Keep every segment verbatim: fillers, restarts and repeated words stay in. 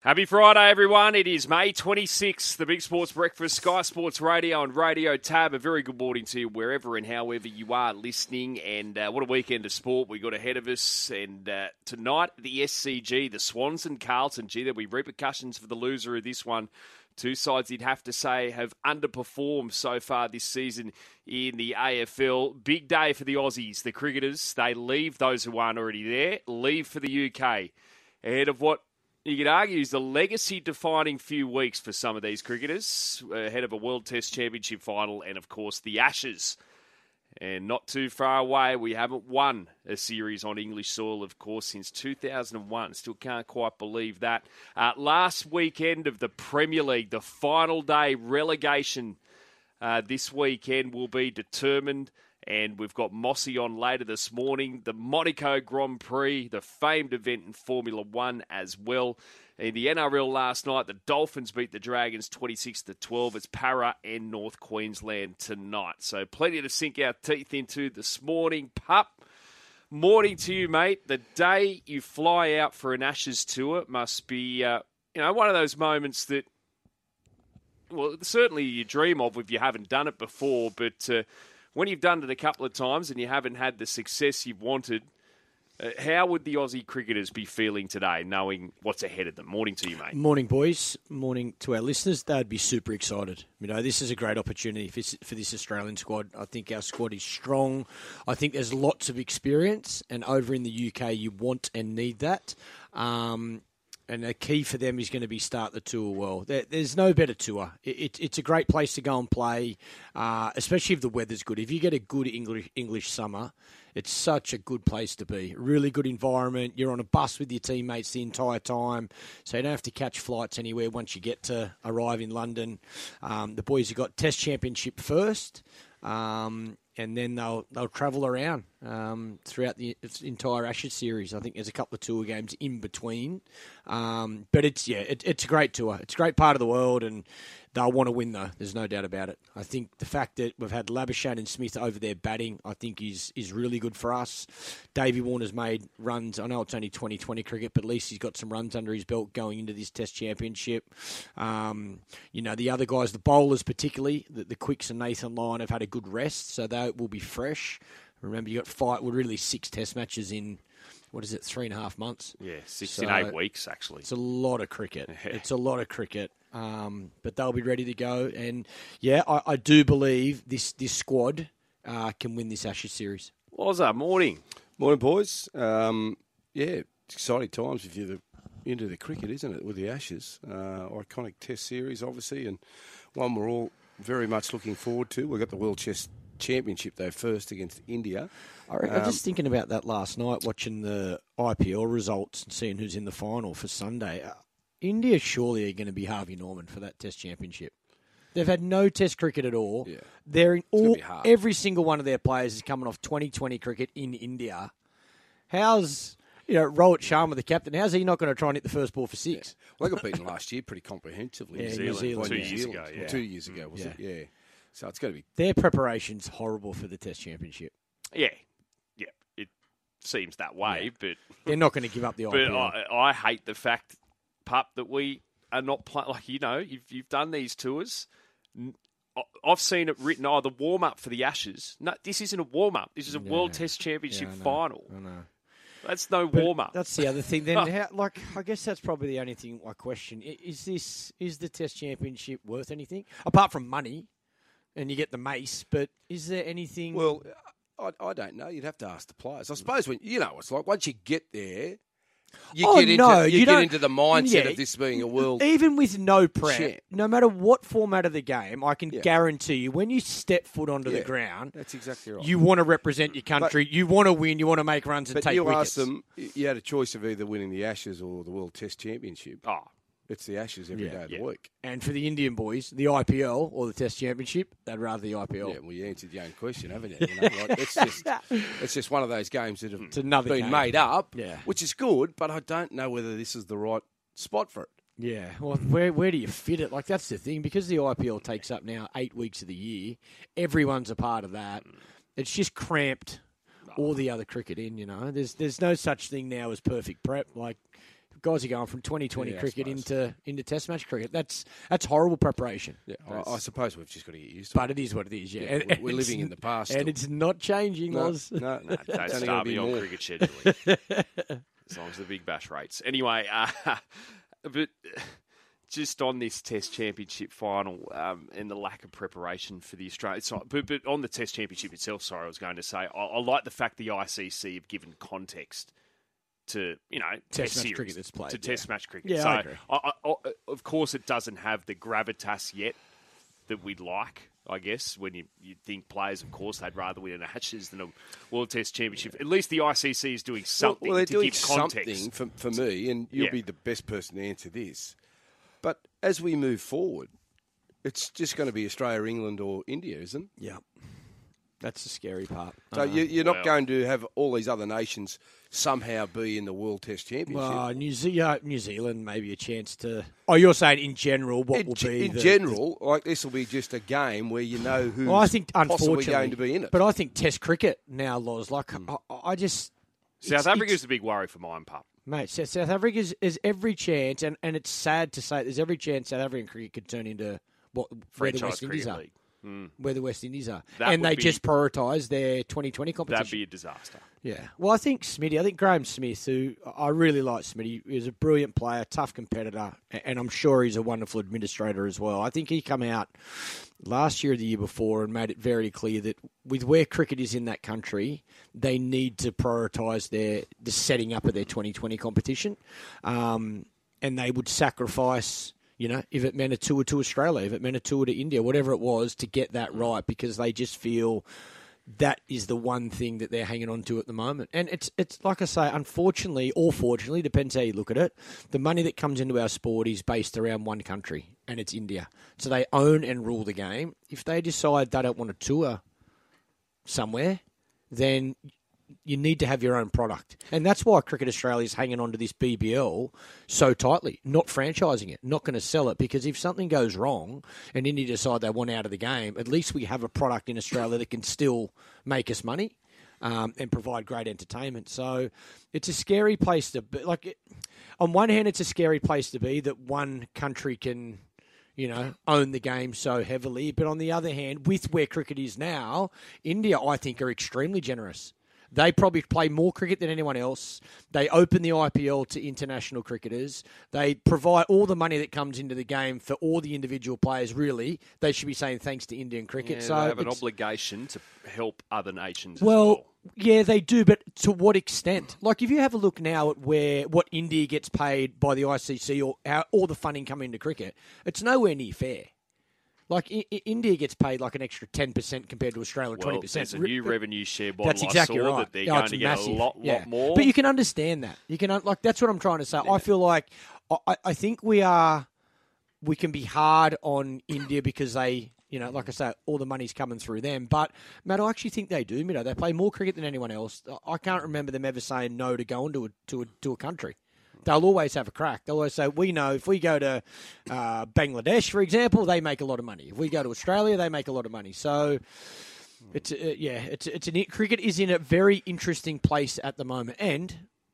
Happy Friday, everyone. It is May twenty-sixth, the Big Sports Breakfast, Sky Sports Radio and Radio Tab. A very good morning to you wherever and however you are listening. And uh, what a weekend of sport we got ahead of us. And uh, tonight, the S C G, the Swans and Carlton. Gee, there'll be repercussions for the loser of this one. Two sides, you'd have to say, have underperformed so far this season in the A F L. Big day for the Aussies, the cricketers. They leave, those who aren't already there, leave for the U K. Ahead of what you could argue is the legacy-defining few weeks for some of these cricketers, ahead of a World Test Championship final and, of course, the Ashes. And not too far away, we haven't won a series on English soil, of course, since two thousand one. Still can't quite believe that. Uh, last weekend of the Premier League, the final day relegation uh, this weekend will be determined. And we've got Mossy on later this morning. The Monaco Grand Prix, the famed event in Formula One as well. In the N R L last night, the Dolphins beat the Dragons twenty-six to twelve. It's Para and North Queensland tonight. So plenty to sink our teeth into this morning. Pup, morning to you, mate. The day you fly out for an Ashes tour must be, uh, you know, one of those moments that, well, certainly you dream of if you haven't done it before, but Uh, when you've done it a couple of times and you haven't had the success you've wanted, uh, how would the Aussie cricketers be feeling today, knowing what's ahead of them? Morning to you, mate. Morning, boys. Morning to our listeners. They'd be super excited. You know, this is a great opportunity for, for this Australian squad. I think our squad is strong. I think there's lots of experience, and over in the U K, you want and need that. Um, And a key for them is going to be start the tour well. There, there's no better tour. It, it, it's a great place to go and play, uh, especially if the weather's good. If you get a good English English summer, it's such a good place to be. Really good environment. You're on a bus with your teammates the entire time, so you don't have to catch flights anywhere once you get to arrive in London. Um, the boys have got Test Championship first. Um, and then they'll they'll travel around um, throughout the entire Ashes series. I think there's a couple of tour games in between, um, but it's yeah, it, it's a great tour. It's a great part of the world, and they'll want to win though. There's no doubt about it. I think the fact that we've had Labuschagne and Smith over there batting, I think is is really good for us. Davey Warner's made runs. I know it's only twenty twenty cricket, but at least he's got some runs under his belt going into this Test Championship. Um, you know, the other guys, the bowlers particularly, the, the Quicks and Nathan Lyon have had a good rest, so they will be fresh. Remember, you got five, well, really six Test matches in, what is it, three and a half months? Yeah, six so in eight weeks, actually. It's a lot of cricket. It's a lot of cricket. Um, but they'll be ready to go. And, yeah, I, I do believe this, this squad uh, can win this Ashes series. Wazza, morning. Morning, boys. Um, yeah, it's exciting times if you're the, into the cricket, isn't it, with the Ashes? Uh, iconic Test series, obviously, and one we're all very much looking forward to. We've got the World Chess Championship, though, first against India. I was um, just thinking about that last night, watching the I P L results and seeing who's in the final for Sunday. Uh, India surely are going to be Harvey Norman for that Test Championship. They've had no Test cricket at all. Yeah. They're in all, every single one of their players is coming off twenty twenty cricket in India. How's you know Rohit Sharma, the captain? How's he not going to try and hit the first ball for six? Yeah. Well, they got beaten last year pretty comprehensively. Yeah, New Zealand, New Zealand. Two New years Zealand. ago, yeah. Well, two years ago, was yeah. it? Yeah. So it's going to be their preparation's horrible for the Test Championship. Yeah, yeah, it seems that way, Yeah. but They're not going to give up the I P L. but I, I hate the fact, Pup, that we are not playing. Like you know, you've you've done these tours. I've seen it written, oh, the warm-up for the Ashes. No, this isn't a warm-up. This is a Yeah. World Test Championship Yeah, I know. final. I know. That's no But warm-up. That's the other thing. Then, how, like, I guess that's probably the only thing I question. I- Is this is the Test Championship worth anything apart from money, and you get the mace? But is there anything? well. I, I don't know. You'd have to ask the players. I suppose when you know, it's like once you get there, you Oh, get into no, you, you get don't- into the mindset yeah. of this being a world. even with no prep, Shit. no matter what format of the game, I can Yeah. guarantee you, when you step foot onto the Yeah. ground, That's exactly right. you want to represent your country. you want to win. You want to make runs and but take you wickets. asked them. You had a choice of either winning the Ashes or the World Test Championship. oh, It's the Ashes every Yeah. day of the Yeah. week. And for the Indian boys, the I P L or the Test Championship, they'd rather the I P L. Yeah, well, you answered your own question, haven't you? you know, like, it's just it's just one of those games that have It's another been game. made up, Yeah. which is good, but I don't know whether this is the right spot for it. Yeah, well, where where do you fit it? Like, that's the thing. Because the I P L takes up now eight weeks of the year, everyone's a part of that. It's just cramped all the other cricket in, you know. There's there's no such thing now as perfect prep. Like, guys are going from twenty twenty Yeah, I cricket suppose. into into Test match cricket. That's that's horrible preparation. Yeah, I, I suppose we've just got to get used to But it. it is what it is, yeah. Yeah, And- we're- and we're it's- living in the past And still. it's not changing, No, Oz. no, Don't it's only start gonna me be on more. cricket scheduling. As long as the big bash rates. Anyway, uh, but just on this Test Championship final um, and the lack of preparation for the Australian side, but, but on the Test Championship itself, sorry, I was going to say, I, I like the fact the I C C have given context to, you know, Test Test match series, cricket that's played, to yeah. Test match cricket. Yeah, so, I agree. I, I, of course, it doesn't have the gravitas yet that we'd like. I guess, when you, you think players, of course, they'd rather win an Ashes than a World Test Championship. At least the I C C is doing something well, they're to doing give context. something for, for me, and you'll Yeah. be the best person to answer this. But as we move forward, it's just going to be Australia, England, or India, isn't it? Yeah. That's the scary part. So Uh, you, you're not well- going to have all these other nations somehow be in the World Test Championship. well, New, Ze- uh, New Zealand, maybe a chance to. Oh, you're saying in general, what in, will be in the, general, like this will be just a game where you know who's Well, I think possibly unfortunately going to be in it. But I think Test cricket now, Loz, like Hmm. I, I just South it's- Africa's it's- the big worry for mine, pup. mate. South South Africa is every chance, and, and it's sad to say, there's every chance South African cricket could turn into what where the Franchise West Indies Cricket are, League. Mm. where the West Indies are, That and would they be- just prioritise their twenty twenty competition. That'd be a disaster. Yeah. Well, I think Smitty, I think Graham Smith, who I really like Smitty, is a brilliant player, tough competitor, and I'm sure he's a wonderful administrator as well. I think he come out last year or the year before and made it very clear that with where cricket is in that country, they need to prioritise their the setting up of their twenty twenty competition, um, and they would sacrifice. You know, if it meant a tour to Australia, if it meant a tour to India, whatever it was, to get that right, because they just feel that is the one thing that they're hanging on to at the moment. And it's it's like I say, unfortunately or fortunately, depends how you look at it, the money that comes into our sport is based around one country, and it's India. So they own and rule the game. If they decide they don't want to tour somewhere, then you need to have your own product. And that's why Cricket Australia is hanging on to this B B L so tightly, not franchising it, not going to sell it, because if something goes wrong and India decide they want out of the game, at least we have a product in Australia that can still make us money um, and provide great entertainment. So it's a scary place to be. Like, it, on one hand, it's a scary place to be that one country can, you know, own the game so heavily. But on the other hand, with where cricket is now, India, I think, are extremely generous. They probably play more cricket than anyone else. They open the I P L to international cricketers. They provide all the money that comes into the game for all the individual players, really. They should be saying thanks to Indian cricket. Yeah, so they have an it's- obligation to help other nations well, as well. yeah, they do, but to what extent? Like, if you have a look now at where what India gets paid by the I C C or how all the funding coming into cricket, it's nowhere near fair. Like, I- I- India gets paid like an extra ten percent compared to Australia, Well, twenty percent. there's a new revenue share model. That's exactly I saw right. that they're Yeah, going it's to get massive. a lot, yeah. lot more. But you can understand that. You can un- like that's what I'm trying to say. I feel like I, I think we are we can be hard on India because they, you know, like I say, all the money's coming through them. But Matt, I actually think they do. You know, they play more cricket than anyone else. I can't remember them ever saying no to going to a, to a, to a country. They'll always have a crack. They'll always say, we know if we go to uh, Bangladesh, for example, they make a lot of money. If we go to Australia, they make a lot of money. So, it's uh, yeah, it's it's an cricket is in a very interesting place at the moment. And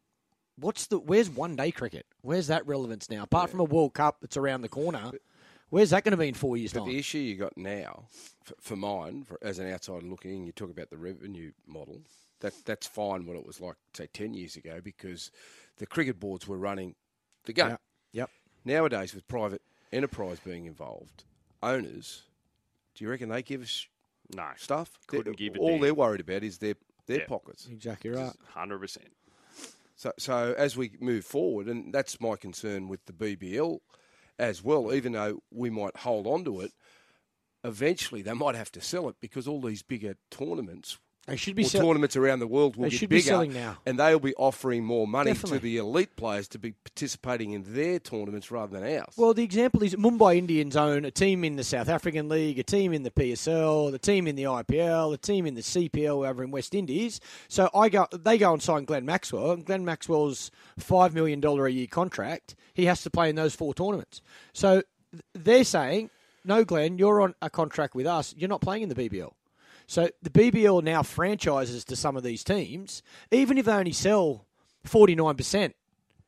what's the where's one day cricket? Where's that relevance now? Apart from a World Cup that's around the corner, where's that going to be in four years' But time? the issue you got now, for, for mine, for, as an outsider looking in, you talk about the revenue model. That that's fine what it was like, say, ten years ago, because the cricket boards were running the game. Yep. Yep. Nowadays, with private enterprise being involved, owners, do you reckon they give us no, stuff? Couldn't They're- give a All damn. they're worried about is their their Yeah. pockets. Exactly right. one hundred percent. So, so as we move forward, and that's my concern with the B B L as well, even though we might hold on to it, eventually they might have to sell it because all these bigger tournaments They should be or sell- tournaments around the world will They get should be bigger, selling now. and they'll be offering more money Definitely. to the elite players to be participating in their tournaments rather than ours. Well, the example is Mumbai Indians own a team in the South African League, a team in the P S L, the team in the I P L, a team in the C P L over in West Indies. So I go, they go and sign Glenn Maxwell, and Glenn Maxwell's five million dollars a year contract, he has to play in those four tournaments. So th- they're saying, no, Glenn, you're on a contract with us, you're not playing in the B B L. So the B B L now franchises to some of these teams, even if they only sell forty-nine percent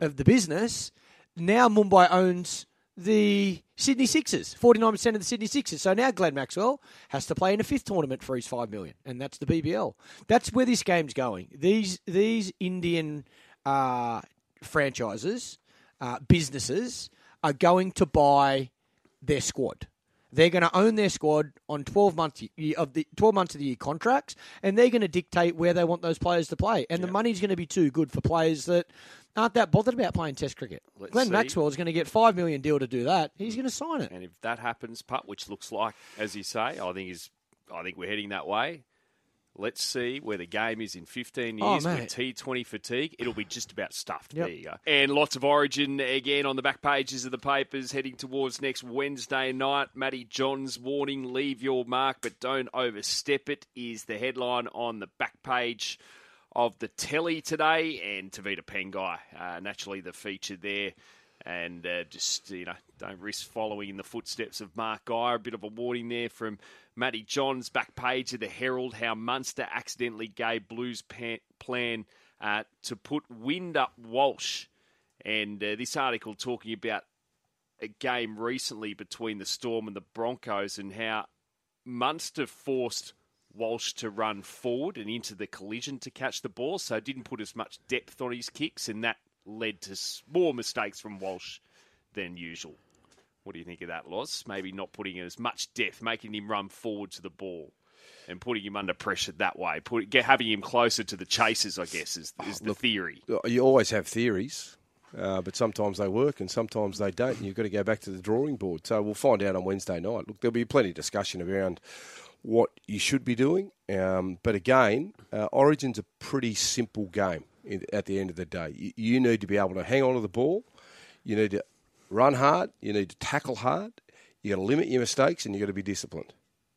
of the business, now Mumbai owns the Sydney Sixers, forty-nine percent of the Sydney Sixers. So now Glenn Maxwell has to play in a fifth tournament for his five million dollars, and that's the B B L. That's where this game's going. These these Indian uh, franchises, uh, businesses, are going to buy their squad. They're going to own their squad on twelve months of the twelve months of the year contracts, and they're going to dictate where they want those players to play. And yep. the money's going to be too good for players that aren't that bothered about playing Test cricket. Let's Glenn see. Maxwell is going to get five million deal to do that. He's going to sign it. And if that happens, Putt, which looks like, as you say, I think is, I think we're heading that way. Let's see where the game is in fifteen years oh, with T twenty fatigue. It'll be just about stuffed. Yep. There you go. And lots of Origin again on the back pages of the papers heading towards next Wednesday night. Matty Johns' warning, leave your mark but don't overstep it, is the headline on the back page of the telly today. And Tavita Pengai, uh, naturally the feature there. And uh, just, you know, don't risk following in the footsteps of Mark Geyer. A bit of a warning there from Matty Johns, back page of the Herald, how Munster accidentally gave Blues pan- plan uh, to put wind up Walsh. And uh, this article talking about a game recently between the Storm and the Broncos and how Munster forced Walsh to run forward and into the collision to catch the ball, so didn't put as much depth on his kicks, and that led to more mistakes from Walsh than usual. What do you think of that, Loz? Maybe not putting in as much depth, making him run forward to the ball and putting him under pressure that way, put, get, having him closer to the chasers, I guess, is, is the Look, theory. You always have theories, uh, but sometimes they work and sometimes they don't, and you've got to go back to the drawing board. So we'll find out on Wednesday night. Look, there'll be plenty of discussion around what you should be doing, um, but again, uh, Origin's a pretty simple game at the end of the day. You, you need to be able to hang on to the ball, you need to run hard, you need to tackle hard, you got to limit your mistakes, and you got to be disciplined.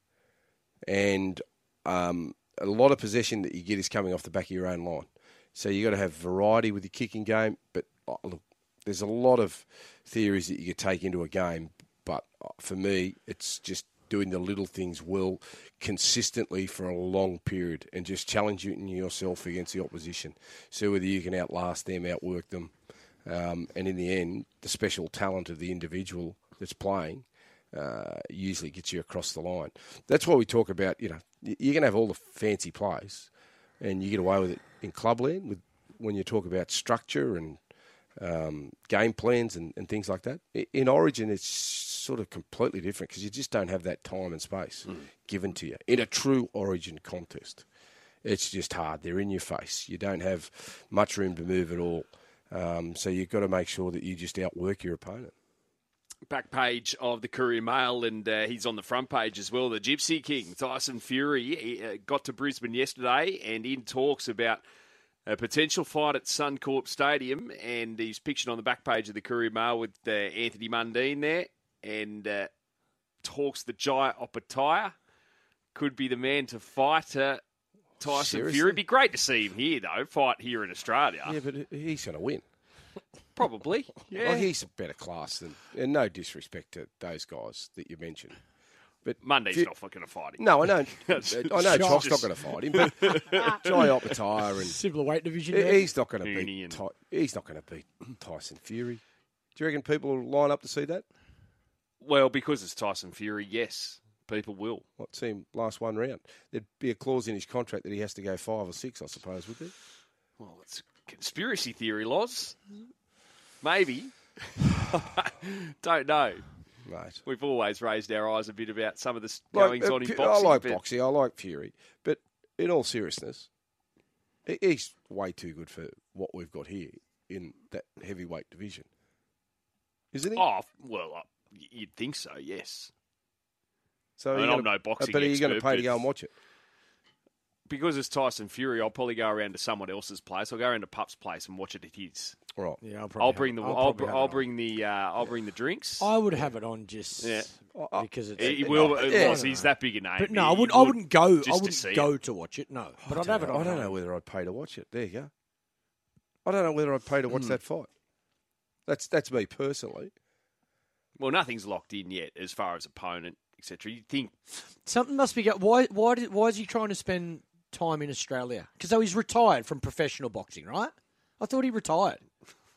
And um, a lot of possession that you get is coming off the back of your own line. So you got to have variety with your kicking game. But oh, look, there's a lot of theories that you could take into a game. But for me, it's just doing the little things well, consistently for a long period, and just challenging yourself against the opposition. So whether you can outlast them, outwork them, um, and in the end, the special talent of the individual that's playing uh, usually gets you across the line. That's why we talk about, you know, you can have all the fancy plays, and you get away with it in clubland with when you talk about structure and um, game plans and, and things like that. In Origin, it's sort of completely different because you just don't have that time and space mm. given to you. In a true Origin contest, it's just hard. They're in your face. You don't have much room to move at all. Um, so you've got to make sure that you just outwork your opponent. Back page of the Courier Mail, and uh, he's on the front page as well. The Gypsy King, Tyson Fury, he, uh, got to Brisbane yesterday and in talks about a potential fight at Suncorp Stadium, and he's pictured on the back page of the Courier Mail with uh, Anthony Mundine there, and uh, talks that Jai Opetaia could be the man to fight uh, Tyson Seriously? Fury. It'd be great to see him here, though, fight here in Australia. Yeah, but he's going to win. Probably, yeah. Well, he's a better class than, and no disrespect to those guys that you mentioned. But Monday's you, not going to fight him. No, I know. I know Chop's not going to fight him, but Jai Opetaia and similar weight division. He's not going to beat. and... Ty, he's not going to beat Tyson Fury. Do you reckon people will line up to see that? Well, because it's Tyson Fury, yes, people will. What, see him last one round? There'd be a clause in his contract that he has to go five or six, I suppose, would there? Well, it's a conspiracy theory, Loz. Maybe. Don't know. Mate. We've always raised our eyes a bit about some of the goings like, on in uh, boxing. I like but... boxing. I like Fury. But in all seriousness, he's way too good for what we've got here in that heavyweight division. Isn't he? Oh, well, uh, you'd think so, yes. So I mean, gonna, I'm no boxing But are you going to expert, pay to go and watch it? Because it's Tyson Fury, I'll probably go around to someone else's place. I'll go around to Pup's place and watch it at his. Right. Yeah, I'll, I'll bring have, the. I'll, I'll, br- I'll bring the. Uh, I'll bring the drinks. I would have it on just yeah. because it's. He will. Yeah. It he's that big a name. But no, he, I wouldn't. would I wouldn't go. I to wouldn't go it. to watch it. No, but I I'd have it know, on. I don't know whether I'd pay to watch it. There you go. I don't know whether I'd pay to watch Hmm. that fight. That's that's me personally. Well, nothing's locked in yet as far as opponent, et cetera. You think Something must be. Go- why? Why? Did, why is he trying to spend time in Australia? Because though he's retired from professional boxing, right? I thought he retired.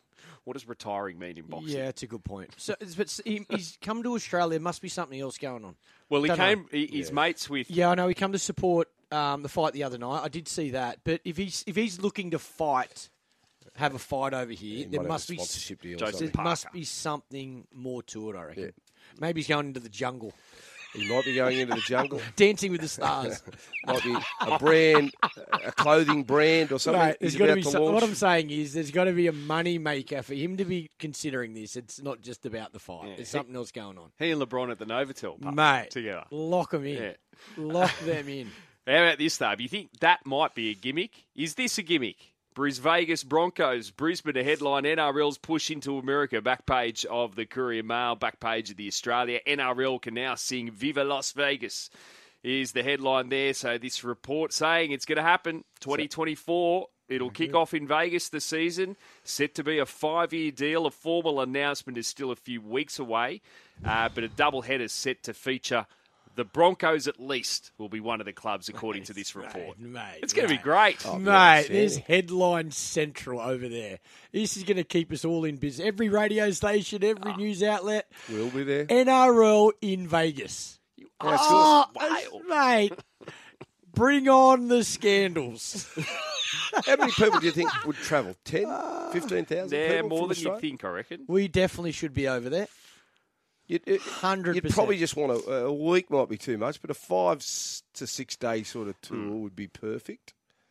What does retiring mean in boxing? Yeah, it's a good point. So, but he, he's come to Australia. There must be something else going on. Well, he Don't came. know. He, his Yeah. mates with. Yeah, I know he come to support um, the fight the other night. I did see that. But if he's if he's looking to fight, have a fight over here, He there might have must a be sponsorship deal or Joseph there something. Parker. must be something more to it. I reckon. Yeah. Maybe he's going into the jungle, He might be going into the jungle. dancing with the stars. Might be a brand, a clothing brand or something. Mate, there's he's got to about be to some, launch. what I'm saying is there's got to be a money maker for him to be considering this. It's not just about the fight. Yeah. There's something else going on. He and LeBron at the Novotel pub Mate, together. lock them in. Yeah. Lock them in. How about this, though? Do you think that might be a gimmick? Is this a gimmick? Bris Vegas Broncos, Brisbane to headline N R L's push into America. Back page of the Courier Mail, back page of the Australia. N R L can now sing Viva Las Vegas is the headline there. So this report saying it's going to happen twenty twenty-four. It'll kick off in Vegas this season. Set to be a five-year deal. A formal announcement is still a few weeks away. Uh, but a doubleheader is set to feature the Broncos at least will be one of the clubs, according to this report. Mate, mate, It's going to be mate. great. Oh, Mate, yes, there's yeah. headline central over there. This is going to keep us all in business. Every radio station, every news outlet. We'll be there. N R L in Vegas. That's Oh, wild. mate. Bring on the scandals. How many people do you think would travel? ten, fifteen thousand Yeah, people more from than you Australia? think, I reckon. We definitely should be over there. You'd, it- one hundred percent. You'd probably just want a, a week might be too much, but a five s- to six day sort of tour Hmm. would be perfect.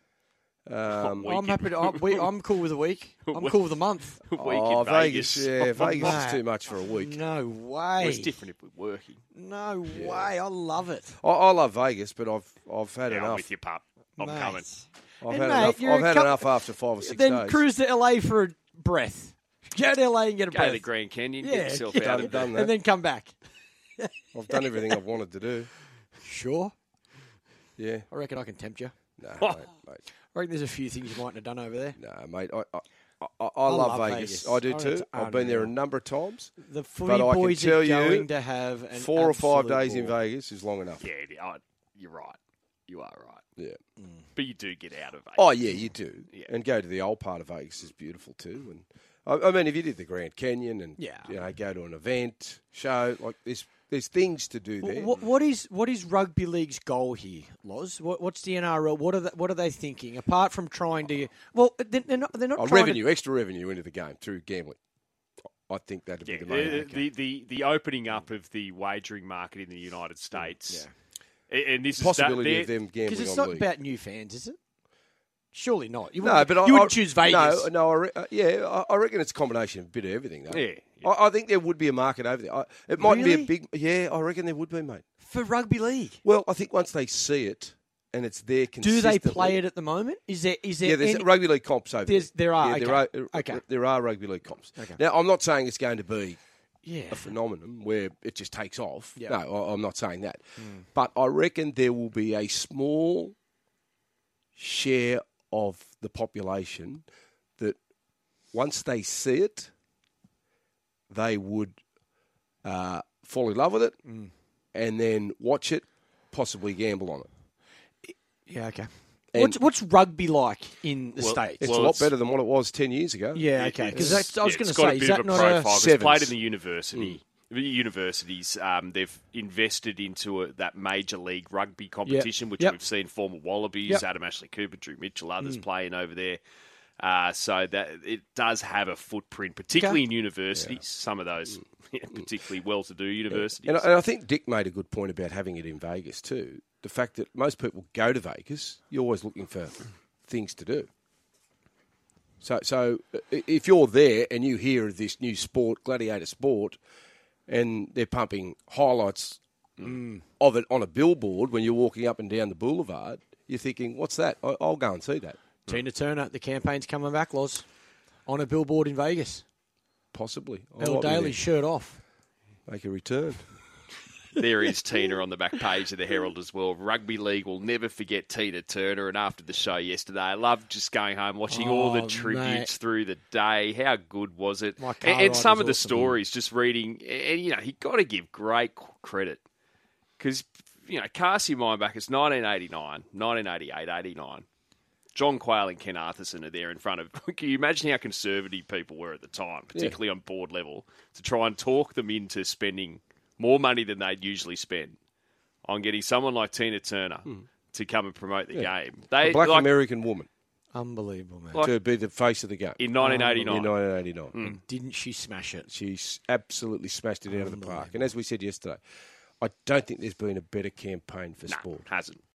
Um, Week I'm in- happy to. I'm, we, I'm cool with a week. I'm Week- cool with a month. Week oh, in Vegas, Vegas. yeah, Vegas mate. is too much for a week. No Well, way. it's different if we're working. No way. I love it. I, I love Vegas, but I've I've had Yeah, I'm enough. with you, pup. I'm Mate. coming. I've And had mate, enough. you're I've a had couple- enough after five or six Then days. cruise to L A for a breath. Go to L A and get a Go breath. to the Grand Canyon, Yeah, get yourself yeah. out I've of there. done that. and then come back. I've done everything I've wanted to do. Sure. Yeah, I reckon I can tempt you. no, Oh. mate, mate. I reckon there's a few things you mightn't have done over there. No, mate. I, I, I, I love, love Vegas. Vegas. I do I too. reckon it's I've been there a unreal. number of times. The footy But I can boys tell are you, going to have an Four or five absolute days in ball. Vegas is long enough. Yeah, it- oh, you're right. You are right. Yeah. But you do get out of Vegas. Oh yeah, you do. Yeah. And go to the old part of Vegas is beautiful too. And I, I mean, if you did the Grand Canyon and Yeah. you know go to an event, show like there's there's things to do there. What, what is what is rugby league's goal here, Loz? What, what's the N R L? What are they, what are they thinking? Apart from trying to, well, they're they're not they're not Oh, trying revenue, extra revenue into the game through gambling. I think that'd Yeah, be the main. the, the, the, the opening up of the wagering market in the United States. Yeah. And this possibility is of them to because gambling it's on not league. about new fans, is it? Surely not. You No, wouldn't, but I, you wouldn't I- choose Vegas. No, no, I re- uh, yeah, I, I reckon it's a combination of a bit of everything. Though. Yeah, yeah. I, I think there would be a market over there. I, it mightn't be Really? a big. Yeah, I reckon there would be, mate. For rugby league. Well, I think once they see it and it's there Do consistently. they play it at the moment? Is there is there Yeah, there's any, rugby league comps over There's- there. there are, Yeah, there are. okay. uh, Okay. There are rugby league comps. Okay. Now, I'm not saying it's going to be yeah. a phenomenon where it just takes off. Yeah. No, I, I'm not saying that. But I reckon there will be a small share of the population that once they see it, they would uh, fall in love with it and then watch it, possibly gamble on it. Yeah, okay. And- What's what's rugby like in the Well, States? It's Well, a lot it's- better than what it was ten years ago. yeah, okay. Because It's- I was yeah, going to it's got say, a is bit that of a not profile. a 'cause It's Sevens. played in the university. The universities, um, they've invested into a, that major league rugby competition, which Yep. we've seen former Wallabies, Yep. Adam Ashley Cooper, Drew Mitchell, others playing over there. Uh, so that it does have a footprint, particularly Okay. in universities. Some of those, yeah, particularly well-to-do universities. And, I- and I think Dick made a good point about having it in Vegas too. The fact that most people go to Vegas, you're always looking for things to do. So, so i- if you're there and you hear of this new sport, gladiator sport, and they're pumping highlights of it on a billboard when you're walking up and down the boulevard, you're thinking, "What's that? I- I'll go and see that." Tina Turner, the campaign's coming back, Loz, on a billboard in Vegas. Possibly, I Elle might be Daly, there. shirt off. Make a return. There is Tina on the back page of the Herald as well. Rugby League will never forget Tina Turner. And after the show yesterday, I loved just going home, watching all the Oh, tributes mate. through the day. How good was it? My car And, and ride some was of the awesome. stories, just reading, and you know, he got to give great credit because you know, cast your mind back. It's nineteen eighty-nine, nineteen eighty-eight, eighty-nine. John Quayle and Ken Arthurson are there in front of... Can you imagine how conservative people were at the time, particularly yeah. on board level, to try and talk them into spending more money than they'd usually spend on getting someone like Tina Turner hmm. to come and promote the yeah. game. They, a black like, American woman. Unbelievable, man. Like, to be the face of the game. In nineteen eighty-nine. In nineteen eighty-nine. Mm. And didn't she smash it? She absolutely smashed it out of the park. And as we said yesterday, I don't think there's been a better campaign for nah, sport. Hasn't.